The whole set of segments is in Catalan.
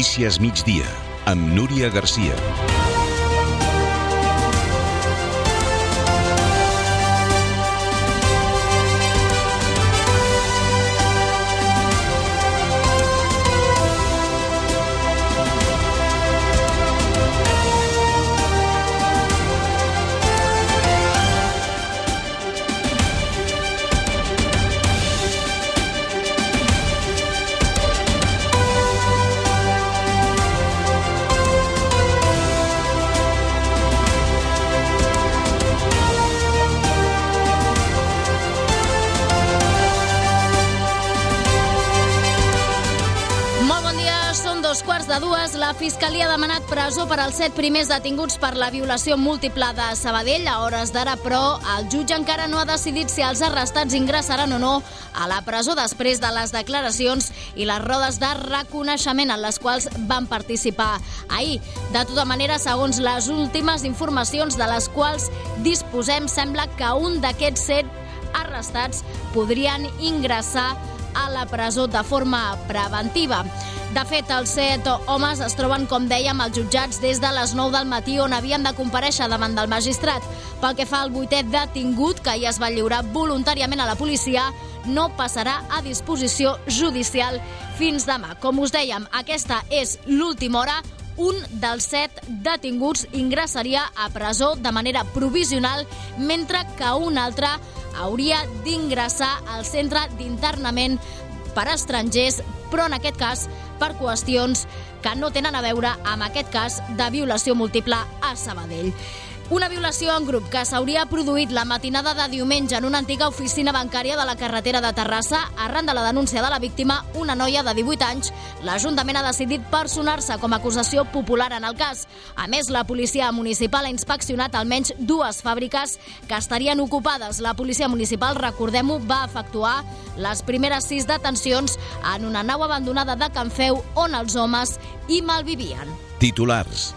Notícies migdia, amb Núria Garcia. La Fiscalia ha demanat presó per als 7 primers detinguts per la violació múltiple de Sabadell. A hores d'ara, però, el jutge encara no ha decidit si els arrestats ingressaran o no a la presó després de les declaracions i les rodes de reconeixement en les quals van participar ahir. De tota manera, segons les últimes informacions de les quals disposem, sembla que un d'aquests 7 arrestats podrien ingressar a la presó de forma preventiva. De fet, els 7 homes es troben, com dèiem, als jutjats des de les 9 del matí, on havien de comparèixer davant del magistrat. Pel que fa al 8è detingut, que ja es va lliurar voluntàriament a la policia, no passarà a disposició judicial fins demà. Com us dèiem, aquesta és l'última hora. Un dels 7 detinguts ingressaria a presó de manera provisional, mentre que un altre hauria d'ingressar al centre d'internament per a estrangers, però en aquest cas per qüestions que no tenen a veure amb aquest cas de violació múltiple a Sabadell. Una violació en grup que s'hauria produït la matinada de diumenge en una antiga oficina bancària de la carretera de Terrassa. Arran de la denúncia de la víctima, una noia de 18 anys, l'Ajuntament ha decidit personar-se com a acusació popular en el cas. A més, la policia municipal ha inspeccionat almenys 2 fàbriques que estarien ocupades. La policia municipal, recordem-ho, va efectuar les primeres 6 detencions en una nau abandonada de Can Feu on els homes hi malvivien. Titulars.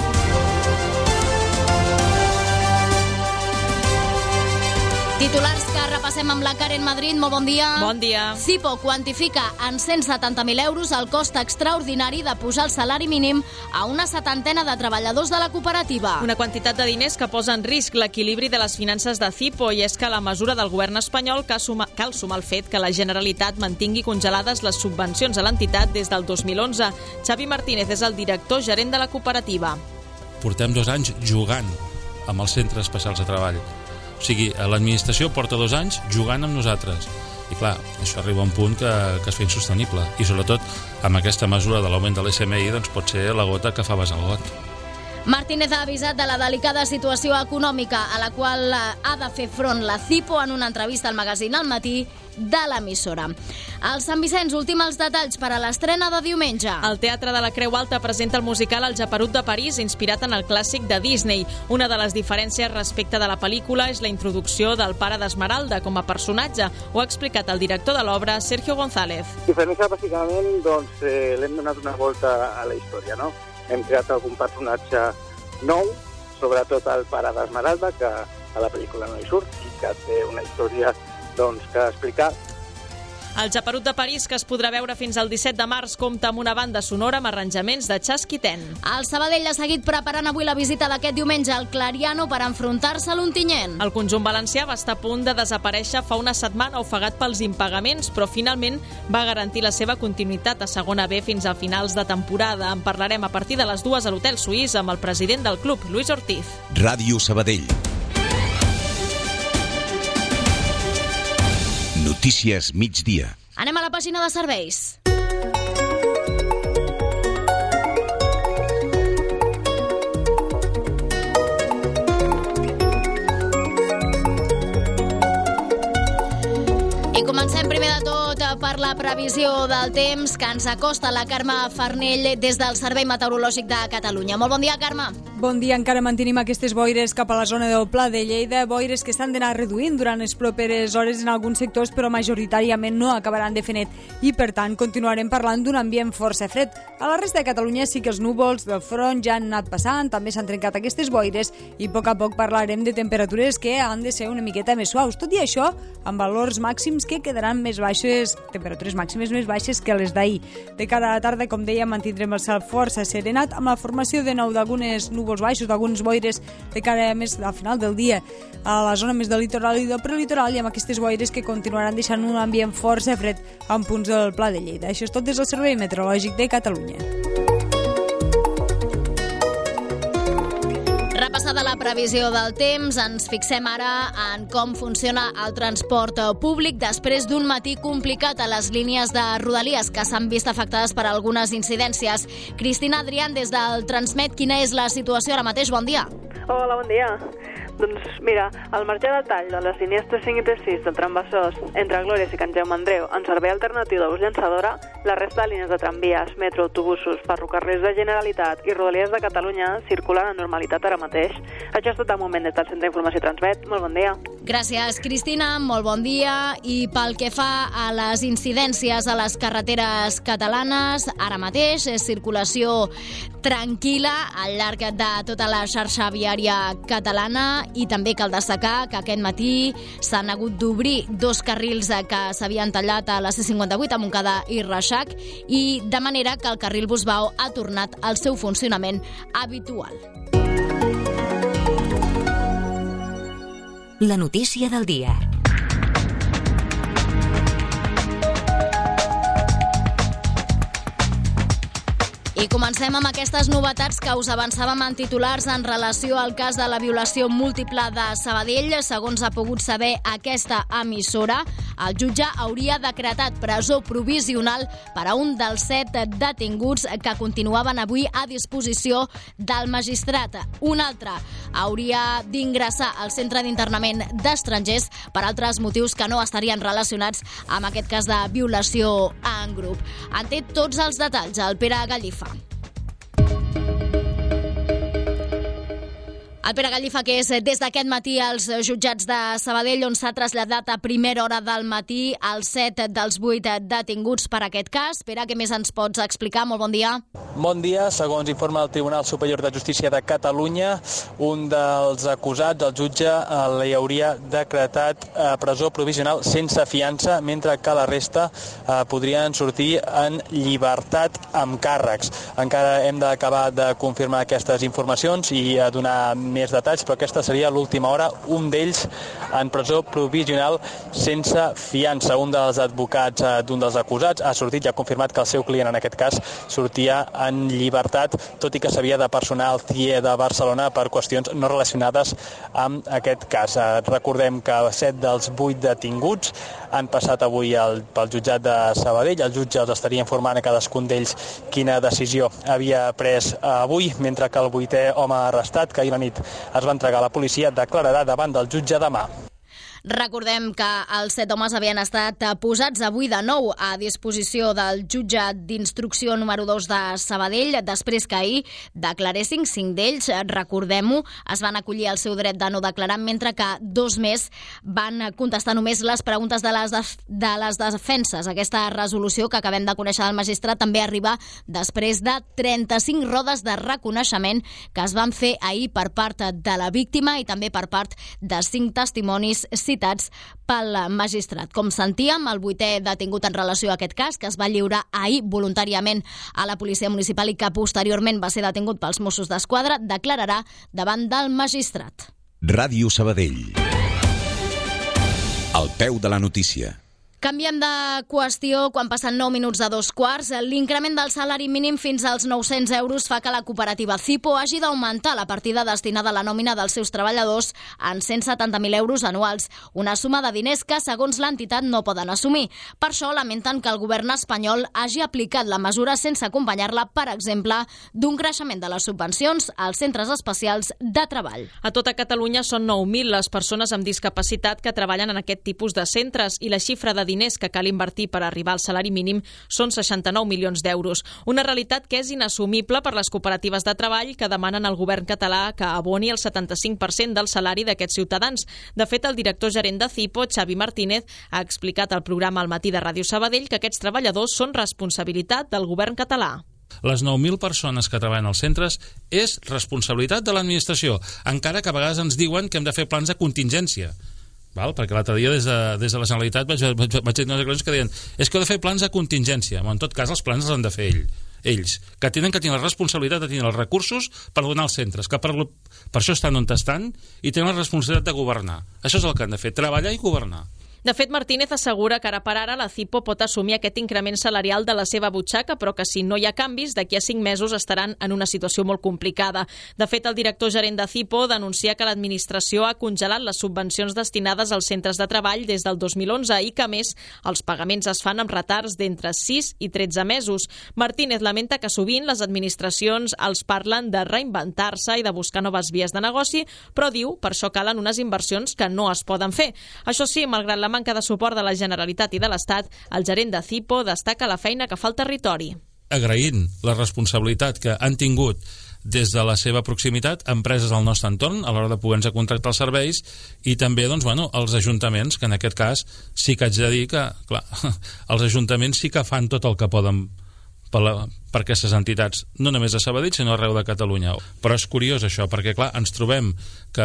Titulars que repassem amb la Karen Madrid. Molt bon dia. Bon dia. Cipo quantifica en 170.000 euros el cost extraordinari de posar el salari mínim a una 70ena de treballadors de la cooperativa. Una quantitat de diners que posa en risc l'equilibri de les finances de Cipo, i és que la mesura del govern espanyol cal sumar el fet que la Generalitat mantingui congelades les subvencions a l'entitat des del 2011. Xavi Martínez és el director gerent de la cooperativa. Portem 2 anys jugant amb els centres especials de treball. O sigui, l'administració porta 2 anys jugant amb nosaltres. I clar, això arriba a un punt que es fa insostenible. I sobretot, amb aquesta mesura de l'augment de l'SMI, doncs pot ser la gota que fa vessar el got. Martínez ha avisat de la delicada situació econòmica a la qual ha de fer front la Cipo en una entrevista al magazín Al Matí de l'emissora. Al Sant Vicenç, ultim els detalls per a l'estrena de diumenge. El Teatre de la Creu Alta presenta el musical El Geperut de París, inspirat en el clàssic de Disney. Una de les diferències respecte de la pel·lícula és la introducció del pare d'Esmeralda com a personatge. Ho ha explicat el director de l'obra, Sergio González. Diferència, bàsicament, doncs, l'hem donat una volta a la història, no? Hem creat algun personatge nou, sobretot el pare d'Esmeralda, que a la pel·lícula no hi surt i que té una història que explicar. El Geperut de París, que es podrà veure fins al 17 de març, compta amb una banda sonora amb arranjaments de Chasquitén. El Sabadell ha seguit preparant avui la visita d'aquest diumenge al Clariano per enfrontar-se a l'Ontinyent. El conjunt valencià va estar a punt de desaparèixer fa una setmana ofegat pels impagaments, però finalment va garantir la seva continuïtat a segona B fins a finals de temporada. En parlarem a partir de les 2 a l'Hotel Suís amb el president del club, Luis Ortiz. Ràdio Sabadell. Notícies migdia. Anem a la pàgina de serveis. I comencem primer de tot per la previsió del temps que ens acosta la Carme Farnell des del Servei Meteorològic de Catalunya. Molt bon dia, Carme. Bon dia, encara mantenim aquestes boires cap a la zona del Pla de Lleida, boires que s'han d'anar reduint durant les properes hores en alguns sectors, però majoritàriament no acabaran de fer net i, per tant, continuarem parlant d'un ambient força fred. A la resta de Catalunya sí que els núvols del front ja han anat passant, també s'han trencat aquestes boires i a poc parlarem de temperatures que han de ser una miqueta més suaus. Tot i això, amb valors màxims que quedaran més baixes, temperatures màximes més baixes que les d'ahir. De cara a la tarda, com deia, mantindrem el cel força serenat, amb la formació de nou d'algunes núvols baixos, d'algunes boires de cara més al final del dia a la zona més del litoral i del prelitoral, i amb aquestes boires que continuaran deixant un ambient força fred en punts del Pla de Lleida. Això és tot des del Servei Meteorològic de Catalunya. Repassada la previsió del temps, ens fixem ara en com funciona el transport públic després d'un matí complicat a les línies de Rodalies que s'han vist afectades per algunes incidències. Cristina Adrián, des del Transmet, quina és la situació ara mateix? Bon dia. Hola, bon dia. Doncs mira, al marge del tall de les línies 35 i 36 del tram Besòs entre Glòries i Can Jaume Andreu en servei alternatiu de bus llançadora, la resta de línies de tramvies, metro, autobusos, ferrocarrils de Generalitat i Rodalies de Catalunya circulen en normalitat ara mateix. Això és tot el moment des del Centre d'Informació Transmet. Molt bon dia. Gràcies, Cristina. Molt bon dia. I pel que fa a les incidències a les carreteres catalanes, ara mateix és circulació tranquil·la al llarg de tota la xarxa viària catalana, i també cal destacar que aquest matí s'han hagut d'obrir 2 carrils que s'havien tallat a la C58 a Montcada i Reixac, i de manera que el carril Busbao ha tornat al seu funcionament habitual. La notícia del dia. I comencem amb aquestes novetats que us avançàvem en titulars en relació al cas de la violació múltiple de Sabadell. Segons ha pogut saber aquesta emissora, el jutge hauria decretat presó provisional per a un dels 7 detinguts que continuaven avui a disposició del magistrat. Un altre hauria d'ingressar al centre d'internament d'estrangers per altres motius que no estarien relacionats amb aquest cas de violació en grup. En té tots els detalls el Pere Gallifa. El Pere Gallifa, que és des d'aquest matí als jutjats de Sabadell, on s'ha traslladat a primera hora del matí els 7 dels 8 detinguts per aquest cas. Pere, què més ens pots explicar? Molt bon dia. Bon dia. Segons informa el Tribunal Superior de Justícia de Catalunya, un dels acusats, el jutge, li hauria decretat presó provisional sense fiança, mentre que la resta podrien sortir en llibertat amb càrrecs. Encara hem d'acabar de confirmar aquestes informacions i donar més detalls, però aquesta seria l'última hora. Un d'ells en presó provisional sense fiança. Un dels advocats d'un dels acusats ha sortit i ha confirmat que el seu client en aquest cas sortia en llibertat, tot i que s'havia de personar al CIE de Barcelona per qüestions no relacionades amb aquest cas. Recordem que 7 dels 8 detinguts han passat avui pel jutjat de Sabadell. El jutge els estaria informant a cadascun d'ells quina decisió havia pres avui, mentre que el 8è home arrestat, que ahir la nit es va entregar a la policia, declararà davant del jutge demà. Recordem que els 7 homes havien estat posats avui de nou a disposició del jutge d'instrucció número 2 de Sabadell, després que ahir declaressin 5 d'ells, recordem-ho, es van acollir al seu dret de no declarar, mentre que 2 més van contestar només les preguntes de les defenses. Aquesta resolució que acabem de conèixer del magistrat també arriba després de 35 rodes de reconeixement que es van fer ahir per part de la víctima i també per part de 5 testimonis citats pel magistrat. Com sentíem, el 8è detingut en relació a aquest cas, que es va lliurar ahir voluntàriament a la policia municipal i que posteriorment va ser detingut pels Mossos d'Esquadra, declararà davant del magistrat. Ràdio Sabadell. Al peu de la notícia. Canviem de qüestió quan passen 9 minuts de 2:15. L'increment del salari mínim fins als 900 euros fa que la cooperativa Cipo hagi d'augmentar la partida destinada a la nòmina dels seus treballadors en 170.000 euros anuals, una suma de diners que, segons l'entitat, no poden assumir. Per això lamenten que el govern espanyol hagi aplicat la mesura sense acompanyar-la, per exemple, d'un creixement de les subvencions als centres especials de treball. A tota Catalunya són 9.000 les persones amb discapacitat que treballen en aquest tipus de centres i la xifra de diners que cal invertir per arribar al salari mínim són 69 milions d'euros. Una realitat que és inassumible per les cooperatives de treball que demanen al govern català que aboni el 75% del salari d'aquests ciutadans. De fet, el director gerent de Cipo, Xavi Martínez, ha explicat al programa Al matí de Ràdio Sabadell que aquests treballadors són responsabilitat del govern català. Les 9.000 persones que treballen als centres és responsabilitat de l'administració, encara que a vegades ens diuen que hem de fer plans de contingència. perquè l'altre dia des de la Generalitat vaig dir unes declaracions que deien és que heu de fer plans de contingència. En tot cas, els plans els han de fer ells, que tenen que tenir la responsabilitat de tenir els recursos per donar als centres, que per això estan on estan i tenen la responsabilitat de governar. Això és el que han de fer, treballar i governar. De fet, Martínez assegura que ara per ara la CIPO pot assumir aquest increment salarial de la seva butxaca, però que si no hi ha canvis, d'aquí a 5 mesos estaran en una situació molt complicada. De fet, el director gerent de CIPO denuncia que l'administració ha congelat les subvencions destinades als centres de treball des del 2011 i que, a més, els pagaments es fan amb retards d'entre 6 i 13 mesos. Martínez lamenta que sovint les administracions els parlen de reinventar-se i de buscar noves vies de negoci, però diu per això calen unes inversions que no es poden fer. Això sí, malgrat la manca de suport de la Generalitat i de l'Estat, el gerent de CIPO destaca la feina que fa al territori. Agraint la responsabilitat que han tingut des de la seva proximitat empreses al nostre entorn a l'hora de poder-nos contractar els serveis i també els ajuntaments, que en aquest cas sí que haig de dir que clar, els ajuntaments sí que fan tot el que poden per aquestes entitats, no només a Sabadell sinó arreu de Catalunya. Però és curiós això, perquè clar, ens trobem que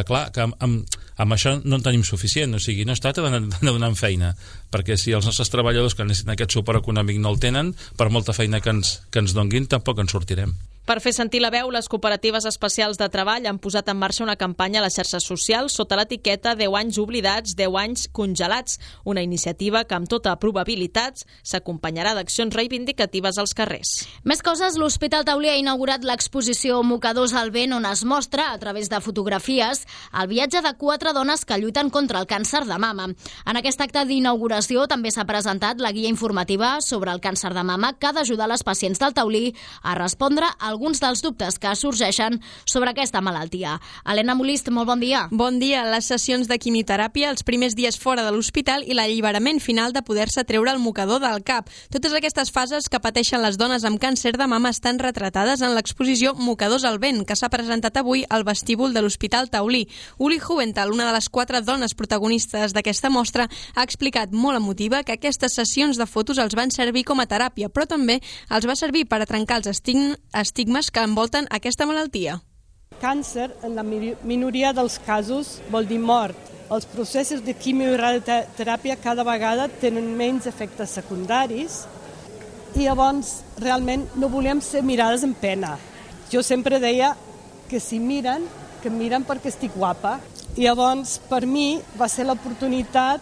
amb això no en tenim suficient, o sigui, no es tracta d'anar donant feina, perquè si els nostres treballadors que necessiten aquest suport econòmic no el tenen, per molta feina que ens donguin tampoc en sortirem. Per fer sentir la veu, les cooperatives especials de treball han posat en marxa una campanya a les xarxes socials sota l'etiqueta 10 anys oblidats, 10 anys congelats, una iniciativa que amb tota probabilitat s'acompanyarà d'accions reivindicatives als carrers. Més coses, l'Hospital Taulí ha inaugurat l'exposició Mocadors al vent, on es mostra, a través de fotografies, el viatge de 4 dones que lluiten contra el càncer de mama. En aquest acte d'inauguració també s'ha presentat la guia informativa sobre el càncer de mama que ha d'ajudar les pacients del Taulí a respondre a alguns dels dubtes que sorgeixen sobre aquesta malaltia. Helena Molist, molt bon dia. Bon dia. Les sessions de quimioteràpia, els primers dies fora de l'hospital i l'alliberament final de poder-se treure el mocador del cap. Totes aquestes fases que pateixen les dones amb càncer de mama estan retratades en l'exposició Mocadors al vent, que s'ha presentat avui al vestíbul de l'Hospital Taulí. Uli Juvental, una de les 4 dones protagonistes d'aquesta mostra, ha explicat molt emotiva que aquestes sessions de fotos els van servir com a teràpia, però també els va servir per a trencar els estigmes que envolten aquesta malaltia. Càncer, en la minoria dels casos, vol dir mort. Els processos de quimio i radioteràpia cada vegada tenen menys efectes secundaris i llavors realment no volem ser mirades amb pena. Jo sempre deia que si miren, que miren perquè estic guapa. I llavors per mi va ser l'oportunitat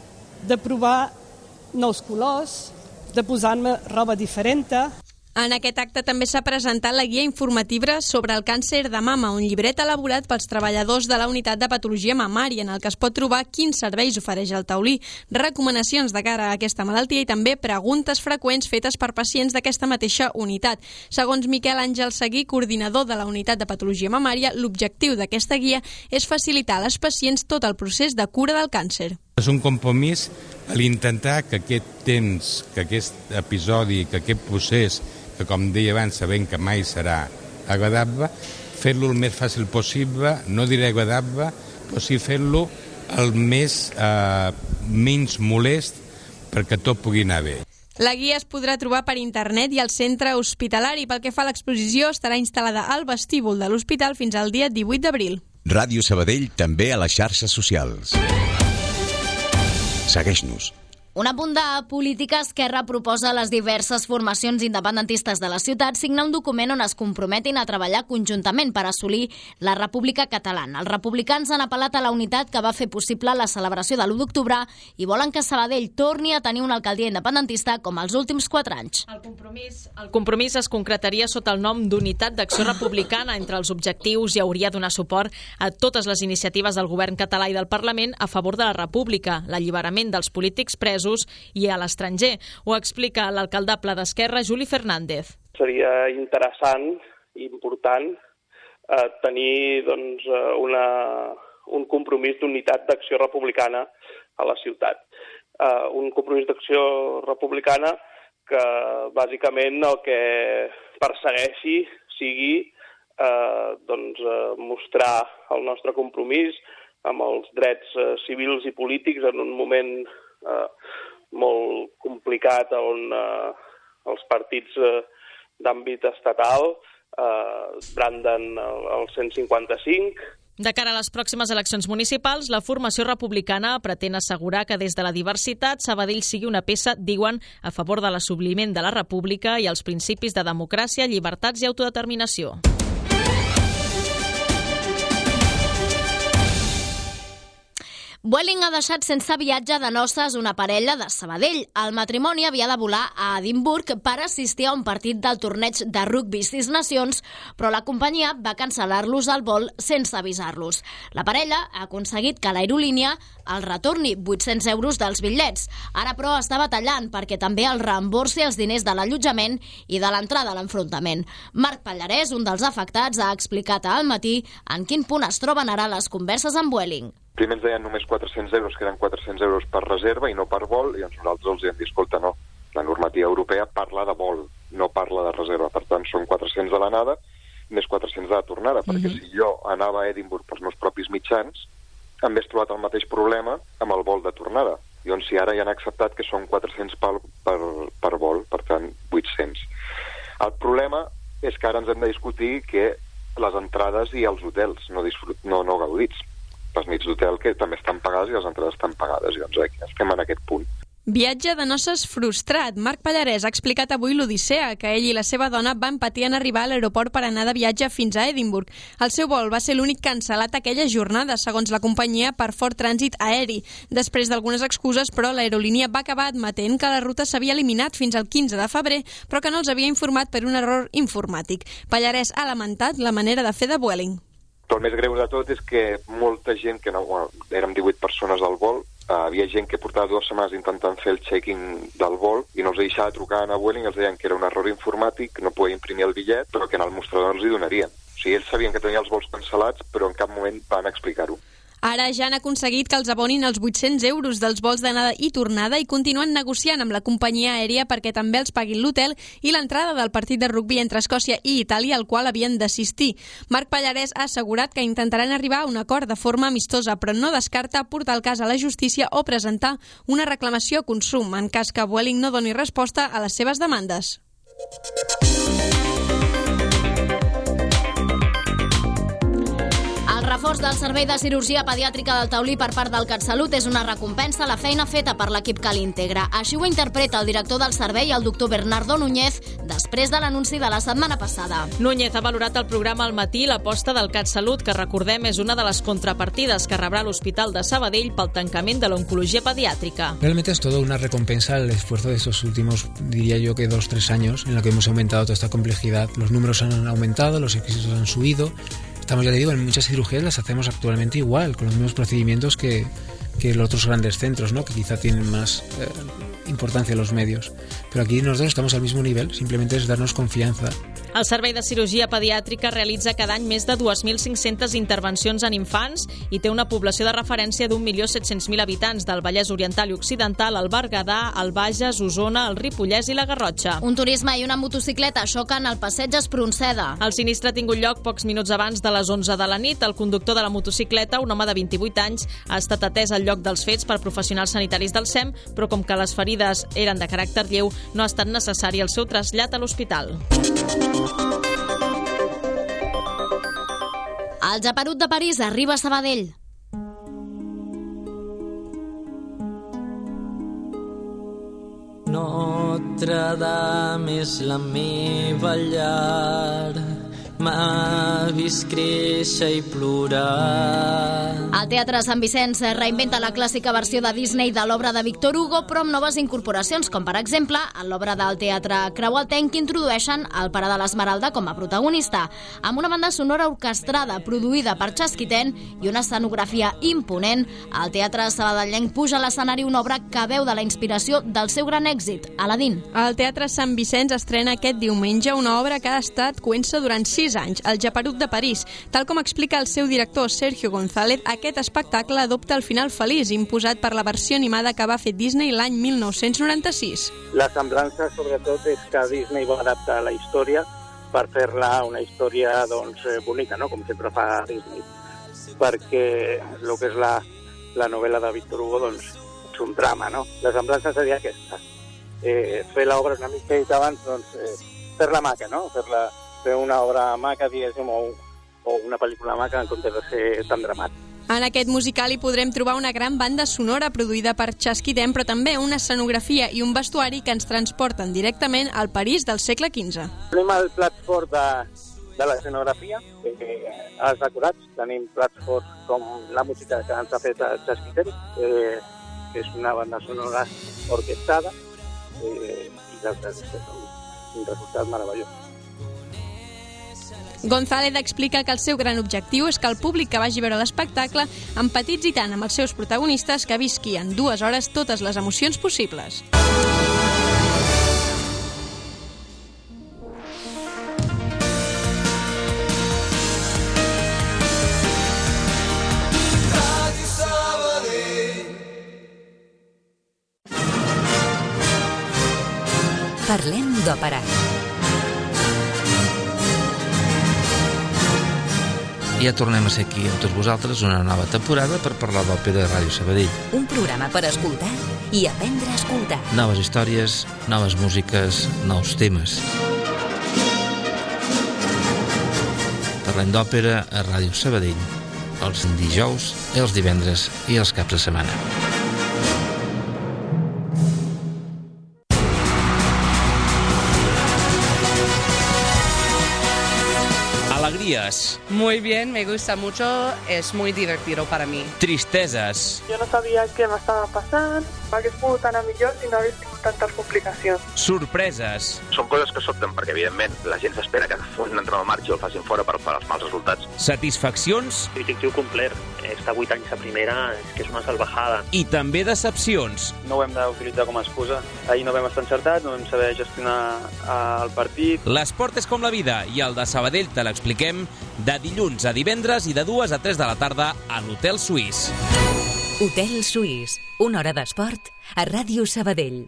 de provar nous colors, de posar-me roba diferent. En aquest acte també s'ha presentat la guia informativa sobre el càncer de mama, un llibret elaborat pels treballadors de la unitat de patologia mamària, en el que es pot trobar quins serveis ofereix el Taulí, recomanacions de cara a aquesta malaltia i també preguntes freqüents fetes per pacients d'aquesta mateixa unitat. Segons Miquel Àngel Seguí, coordinador de la unitat de patologia mamària, l'objectiu d'aquesta guia és facilitar a les pacients tot el procés de cura del càncer. És un compromís a l'intentar que aquest temps, que aquest episodi, que aquest procés, que com deia abans sabem que mai serà agradable, fer-lo el més fàcil possible, no diré agradable, però sí fer-lo el menys molest perquè tot pugui anar bé. La guia es podrà trobar per internet i al centre hospitalari. Pel que fa a l'exposició, estarà instal·lada al vestíbul de l'hospital fins al dia 18 d'abril. Ràdio Sabadell també a les xarxes socials. Segueix-nos. Un apunt de política. Esquerra proposa a les diverses formacions independentistes de la ciutat signar un document on es comprometin a treballar conjuntament per assolir la República Catalana. Els republicans han apel·lat a la unitat que va fer possible la celebració de l'1 d'octubre i volen que Sabadell torni a tenir una alcaldia independentista com els últims 4 anys. El compromís es concretaria sota el nom d'Unitat d'Acció Republicana. Entre els objectius hi hauria donar suport a totes les iniciatives del govern català i del Parlament a favor de la República, l'alliberament dels polítics presos i a l'estranger. Ho explica l'alcaldable d'Esquerra, Juli Fernández. Seria interessant i important tenir un compromís d'unitat d'acció republicana a la ciutat. Un compromís d'acció republicana que bàsicament el que persegueixi sigui mostrar el nostre compromís amb els drets civils i polítics en un moment molt complicat on els partits d'àmbit estatal branden el 155 De cara a les pròximes eleccions municipals, la formació republicana pretén assegurar que des de la diversitat Sabadell sigui una peça, diuen, a favor de l'assoliment de la república i els principis de democràcia, llibertats i autodeterminació. Vueling ha deixat sense viatge de noces una parella de Sabadell. El matrimoni havia de volar a Edimburg per assistir a un partit del torneig de rugby 6 nacions, però la companyia va cancel·lar-los el vol sense avisar-los. La parella ha aconseguit que l'aerolínia els retorni 800 euros dels bitllets. Ara, però, està batallant perquè també els reemborsi els diners de l'allotjament i de l'entrada a l'enfrontament. Marc Pallarès, un dels afectats, ha explicat a Al Matí en quin punt es troben ara les converses amb Vueling. Primer ens deien només 400 euros, que eren 400 euros per reserva i no per vol, i nosaltres els hem dit, escolta, no, la normativa europea parla de vol, no parla de reserva, per tant són 400 de l'anada més 400 de la tornada, perquè si jo anava a Edimburg pels meus propis mitjans, m'hagués trobat el mateix problema amb el vol de tornada. Llavors, si ara ja han acceptat que són 400 per vol, per tant, 800. El problema és que ara ens hem de discutir que les entrades i els hotels no gaudits. Les nits d'hotel que també estan pagades i les entrades estan pagades. Doncs estem en aquest punt. Viatge de noces frustrat. Marc Pallarès ha explicat avui l'odissea que ell i la seva dona van patir en arribar a l'aeroport per anar de viatge fins a Edimburg. El seu vol va ser l'únic cancel·lat aquella jornada, segons la companyia, per fort trànsit aeri. Després d'algunes excuses, però, l'aerolínia va acabar admetent que la ruta s'havia eliminat fins al 15 de febrer, però que no els havia informat per un error informàtic. Pallarès ha lamentat la manera de fer de Vueling. El més greu de tot és que molta gent, que no, érem 18 persones al vol, havia gent que portava 2 setmanes intentant fer el check-in del vol i no els deixava trucar a Vueling, els deien que era un error informàtic, no podia imprimir el bitllet, però que en el mostrador els hi donarien. O sigui, ells sabien que tenien els vols cancel·lats, però en cap moment van explicar-ho. Ara ja han aconseguit que els abonin els 800 euros dels vols d'anada i tornada i continuen negociant amb la companyia aèria perquè també els paguin l'hotel i l'entrada del partit de rugbi entre Escòcia i Itàlia, al qual havien d'assistir. Marc Pallarès ha assegurat que intentaran arribar a un acord de forma amistosa, però no descarta portar el cas a la justícia o presentar una reclamació a Consum en cas que Vueling no doni resposta a les seves demandes. El reforç del Servei de Cirurgia Pediàtrica del Taulí per part del CatSalut és una recompensa a la feina feta per l'equip que l'integra. Així ho interpreta el director del servei, el doctor Bernardo Núñez, després de l'anunci de la setmana passada. Núñez ha valorat el programa Al Matí l'aposta del CatSalut, que recordem és una de les contrapartides que rebrà l'Hospital de Sabadell pel tancament de l'oncologia pediàtrica. Realmente es todo una recompensa al esfuerzo de estos últimos, diría yo que 2-3 años, en lo que hemos aumentado toda esta complejidad. Los números han aumentado, los equipos han subido. Estamos, ya te digo, en muchas cirugías las hacemos actualmente igual, con los mismos procedimientos que los otros grandes centros, ¿no? Que quizá tienen más importancia los medios. Pero aquí nosotros estamos al mismo nivel, simplemente es darnos confianza. El Servei de Cirurgia Pediàtrica realitza cada any més de 2.500 intervencions en infants i té una població de referència d'1.700.000 habitants del Vallès Oriental i Occidental, el Berguedà, el Bages, Osona, el Ripollès i la Garrotxa. Un turisme i una motocicleta xoquen al passeig Espronceda. El sinistre ha tingut lloc pocs minuts abans de les 11 de la nit. El conductor de la motocicleta, un home de 28 anys, ha estat atès al lloc dels fets per professionals sanitaris del SEM, però com que les ferides eren de caràcter lleu, no ha estat necessari el seu trasllat a l'hospital. El Japerut de París arriba a Sabadell. Notre Dame és la meva llar, m'ha vist créixer i plorar. El Teatre Sant Vicenç reinventa la clàssica versió de Disney de l'obra de Víctor Hugo, però amb noves incorporacions, com per exemple en l'obra del Teatre Creualtenc, que introdueixen el Pare de l'Esmeralda com a protagonista, amb una banda sonora orquestrada produïda per Chasquitén i una escenografia imponent. El Teatre Sabadellenc puja a l'escenari una obra que veu de la inspiració del seu gran èxit, Aladín. El Teatre Sant Vicenç estrena aquest diumenge una obra que ha estat coença durant 6 anys, El Japerut de París. Tal com explica el seu director Sergio González, aquest espectacle adopta el final feliç imposat per la versió animada que va fer Disney l'any 1996. La semblança, sobretot, és que Disney va adaptar la història per fer-la una història bonica, no? Com sempre fa Disney. Perquè el que és la novel·la de Víctor Hugo és un drama, no? La semblança seria aquesta. Fer l'obra una mica abans, fer-la maca, no? Fer una obra maca, diguéssim, o una pel·lícula maca en comptes de ser tan dramàtic. En aquest musical hi podrem trobar una gran banda sonora produïda per Chasquidem, però també una escenografia i un vestuari que ens transporten directament al París del segle XV. Tenim el plat fort de l'escenografia, als decorats. Tenim plats forts com la música que ens ha fet Chasquidem, que és una banda sonora orquestada, i un resultat meravellós. González explica que el seu gran objectiu és que el públic que vagi a veure l'espectacle empatitzi tant amb els seus protagonistes que visqui en 2 hores totes les emocions possibles. Parlem d'òpera. Ja tornem a ser aquí amb tots vosaltres una nova temporada per parlar d'òpera a Ràdio Sabadell. Un programa per escoltar i aprendre a escoltar. Noves històries, noves músiques, nous temes. Parlem d'òpera a Ràdio Sabadell, els dijous, els divendres i els caps de setmana. Alegrías. Muy bien, me gusta mucho, es muy divertido para mí. Tristezas. Yo no sabía qué me estaba pasando, hagués pogut anar millor si no hagués tingut tantes complicacions. Sorpreses. Són coses que sobten perquè, evidentment, la gent s'espera que un entrenador marxi o el facin fora per els mals resultats. Satisfaccions. L'objectiu complet. Estar 8 anys a primera és que és una salvajada. I també decepcions. No ho hem d'utilitzar com a excusa. Ahir no vam estar encertats, no vam saber gestionar el partit. L'esport és com la vida i el de Sabadell te l'expliquem de dilluns a divendres i de 2 a 3 de la tarda a l'Hotel Suís. Hotel Suís, una hora d'esport a Ràdio Sabadell.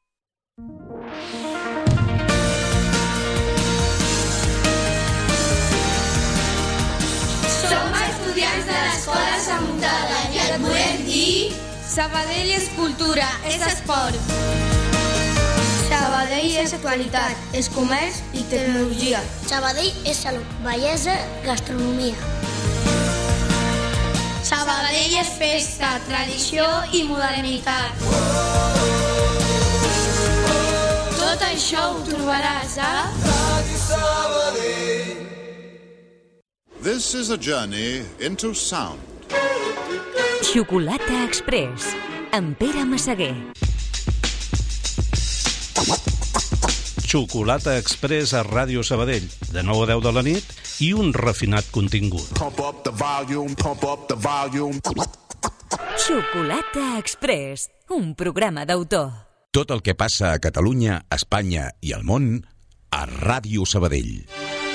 Som estudiants de l'Escola Samuntada i et volem dir... Sabadell és cultura, és esport. Sabadell és actualitat, és comerç i tecnologia. Sabadell és salut, bellesa, gastronomia. Sabadell és festa, tradició i modernitat. Tot això ho trobaràs a... Ràdio Sabadell. This is a journey into sound. Xocolata Express, amb Pere Massaguer. Xocolata Express a Ràdio Sabadell, de 9 a 10 de la nit i un refinat contingut. Pump up the volume, pump up the volume. Xocolata Express, un programa d'autor. Tot el que passa a Catalunya, Espanya i al món a Ràdio Sabadell.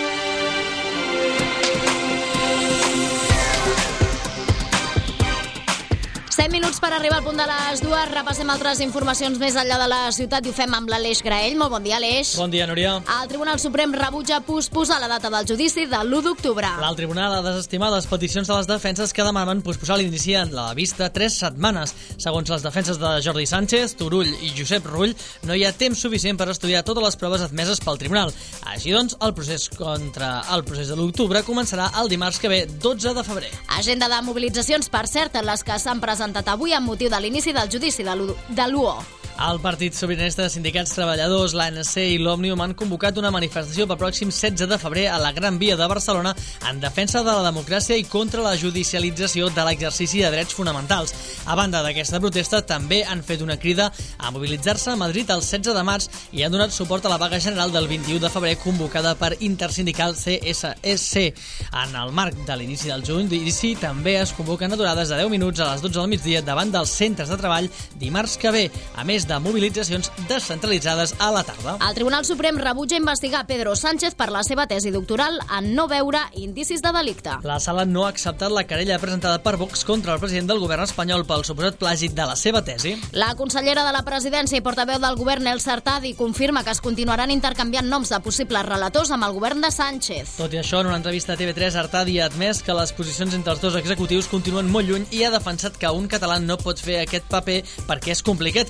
7 minuts per arribar al punt de les 2. Repassem altres informacions més enllà de la ciutat i ho fem amb l'Aleix Graell. Molt bon dia, Aleix. Bon dia, Núria. El Tribunal Suprem rebutja posposar la data del judici de l'1 d'octubre. L'alt tribunal ha desestimat les peticions de les defenses que demanen posposar l'inici en la vista 3 setmanes. Segons les defenses de Jordi Sánchez, Turull i Josep Rull, no hi ha temps suficient per estudiar totes les proves admeses pel tribunal. Així doncs, el procés de l'octubre començarà el dimarts que ve, 12 de febrer. Agenda de mobilitzacions, per cert, les que s'han presentat avui amb motiu de l'inici del judici de l'UO. El Partit Sobiranista de Sindicats Treballadors, l'ANC i l'Òmnium han convocat una manifestació pel pròxim 16 de febrer a la Gran Via de Barcelona en defensa de la democràcia i contra la judicialització de l'exercici de drets fonamentals. A banda d'aquesta protesta, també han fet una crida a mobilitzar-se a Madrid el 16 de març i han donat suport a la vaga general del 21 de febrer convocada per Intersindical CSSC. En el marc de l'inici del judici també es convoquen aturades de 10 minuts a les 12 del migdia davant dels centres de treball dimarts que ve, a més de mobilitzacions descentralitzades a la tarda. El Tribunal Suprem rebutja investigar Pedro Sánchez per la seva tesi doctoral en no veure indicis de delicte. La sala no ha acceptat la querella presentada per Vox contra el president del govern espanyol pel suposat plagi de la seva tesi. La consellera de la presidència i portaveu del govern, Elsa Artadi, confirma que es continuaran intercanviant noms de possibles relators amb el govern de Sánchez. Tot i això, en una entrevista a TV3, Artadi ha admès que les posicions entre els dos executius continuen molt lluny i ha defensat que un català no pot fer aquest paper perquè és complicat que siguin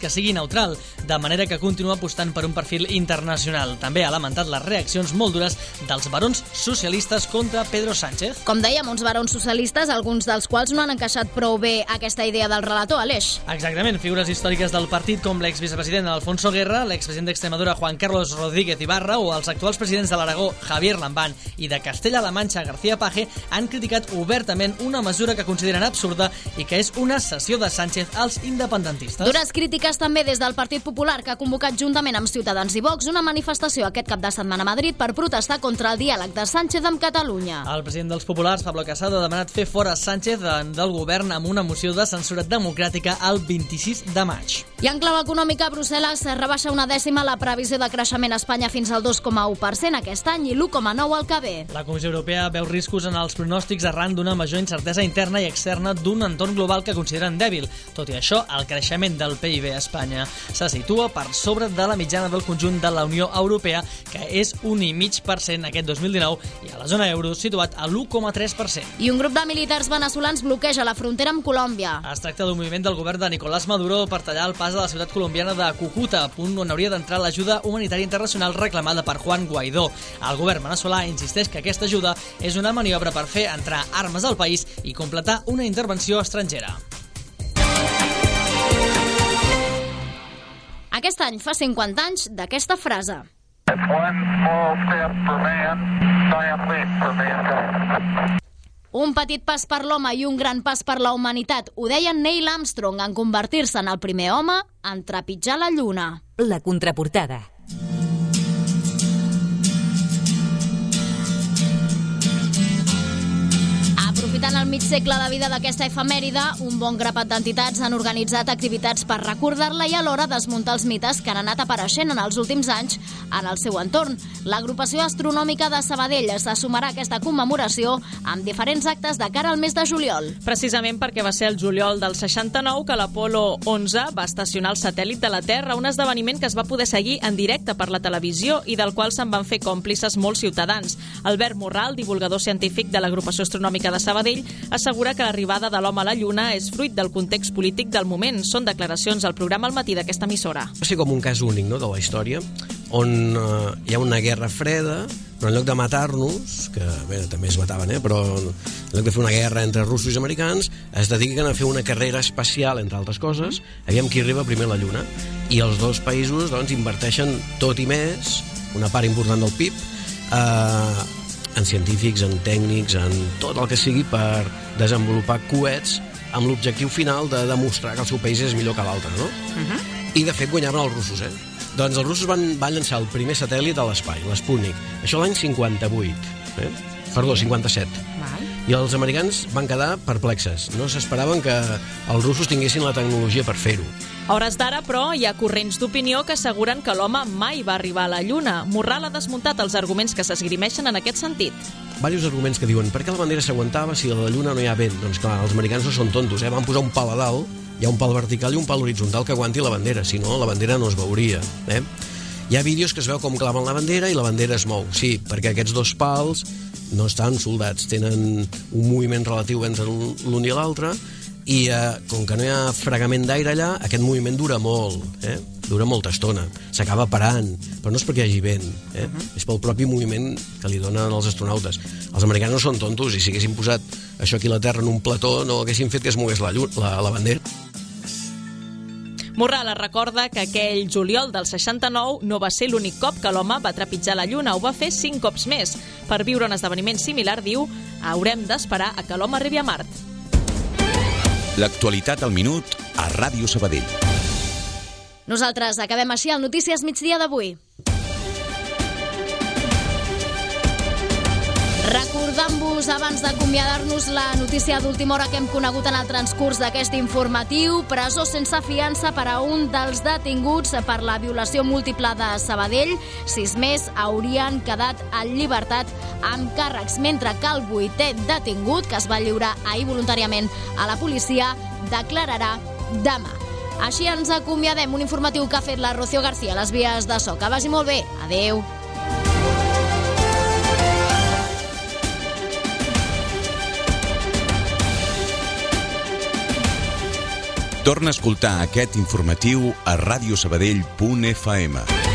neutral, de manera que continua apostant per un perfil internacional. També ha lamentat les reaccions molt dures dels barons socialistes contra Pedro Sánchez. Com dèiem, uns barons socialistes, alguns dels quals no han encaixat prou bé aquesta idea del relator, Aleix. Exactament, figures històriques del partit com l'exvicepresident Alfonso Guerra, l'expresident d'Extremadura Juan Carlos Rodríguez Ibarra o els actuals presidents de l'Aragó Javier Lambán i de Castella-La Manxa García Paje han criticat obertament una mesura que consideren absurda i que és una cessió de Sánchez als independentistes. Dures crítiques també des del Partit Popular, que ha convocat juntament amb Ciutadans i Vox una manifestació aquest cap de setmana a Madrid per protestar contra el diàleg de Sánchez amb Catalunya. El president dels Populars, Pablo Casado, ha demanat fer fora Sánchez del govern amb una moció de censura democràtica el 26 de maig. I en clau econòmica, Brussel·les rebaixa una dècima la previsió de creixement a Espanya fins al 2,1% aquest any i l'1,9% al que ve. La Comissió Europea veu riscos en els pronòstics arran d'una major incertesa interna i externa d'un entorn global que consideren dèbil. Tot i això, el creixement del PIB a Espanya se situa per sobre de la mitjana del conjunt de la Unió Europea, que és 1,5% aquest 2019, i a la zona euro situat a l'1,3%. I un grup de militars veneçolans bloqueja la frontera amb Colòmbia. Es tracta d'un moviment del govern de Nicolás Maduro per tallar el pas a la ciutat colombiana de Cúcuta, punt on hauria d'entrar l'ajuda humanitària internacional reclamada per Juan Guaidó. El govern veneçolà insisteix que aquesta ajuda és una maniobra per fer entrar armes al país i completar una intervenció estrangera. Aquest any fa 50 anys d'aquesta frase. Un petit pas per l'home i un gran pas per la humanitat. Ho deia Neil Armstrong en convertir-se en el primer home en trepitjar la lluna. La contraportada. Aprofitant el mig segle de vida d'aquesta efemèride, un bon grapat d'entitats han organitzat activitats per recordar-la i alhora desmuntar els mites que han anat apareixent en els últims anys en el seu entorn. L'Agrupació Astronòmica de Sabadell se sumarà a aquesta commemoració amb diferents actes de cara al mes de juliol. Precisament perquè va ser el juliol del 69 que l'Apolo 11 va estacionar el satèl·lit de la Terra, un esdeveniment que es va poder seguir en directe per la televisió i del qual se'n van fer còmplices molts ciutadans. Albert Morral, divulgador científic de l'Agrupació Astronòmica de Sabadell, assegura que l'arribada de l'home a la Lluna és fruit del context polític del moment. Són declaracions al programa al matí d'aquesta emissora. Va ser com un cas únic, no?, de la història, on hi ha una guerra freda, però en lloc de matar-nos, que bé, també es mataven, però en lloc de fer una guerra entre russos i americans, es dediquen a fer una carrera espacial, entre altres coses, aviam qui arriba primer a la Lluna. I els dos països doncs, inverteixen tot i més, una part important del PIB, en científics, en tècnics, en tot el que sigui per desenvolupar coets amb l'objectiu final de demostrar que el seu país és millor que l'altre, no? I de fet guanyaven els russos, Doncs els russos van llançar el primer satèl·lit a l'espai, l'Sputnik. Això l'any 58, Perdó, 57. I els americans van quedar perplexes. No s'esperaven que els russos tinguessin la tecnologia per fer-ho. A hores d'ara, però, hi ha corrents d'opinió que asseguren que l'home mai va arribar a la Lluna. Morral ha desmuntat els arguments que s'esgrimeixen en aquest sentit. Diversos arguments que diuen per què la bandera s'aguantava si a la Lluna no hi ha vent? Doncs clar, els americans no són tontos, Van posar un pal a dalt, hi ha un pal vertical i un pal horitzontal que aguanti la bandera, si no, la bandera no es veuria. Hi ha vídeos que es veu com claven la bandera i la bandera es mou. Sí, perquè aquests dos pals no estan soldats, tenen un moviment relatiu entre l'un i l'altre, i com que no hi ha fregament d'aire allà, aquest moviment dura molt, dura molta estona, s'acaba parant, però no és perquè hi hagi vent, és pel propi moviment que li donen els astronautes. Els americans no són tontos, i si haguessin posat això aquí a la Terra en un plató, no haguessin fet que es mogués la bandera. Morral recorda que aquell juliol del 69 no va ser l'únic cop que l'home va trepitjar la Lluna, ho va fer 5 cops més. Per viure un esdeveniment similar, diu, haurem d'esperar a que l'home arribi a Mart. L'actualitat al minut a Ràdio Sabadell. Nosaltres acabem així el Notícies Migdia d'avui. Recordant-vos, abans d'acomiadar-nos, la notícia d'última hora que hem conegut en el transcurs d'aquest informatiu: presó sense fiança per a un dels detinguts per la violació múltiple de Sabadell. 6 més haurien quedat en llibertat amb càrrecs, mentre que el 8è detingut, que es va lliurar ahir voluntàriament a la policia, declararà demà. Així ens acomiadem, un informatiu que ha fet la Rocío García a les vies de so. Que vagi molt bé. Adéu. Torna a escoltar aquest informatiu a radiosabadell.fm.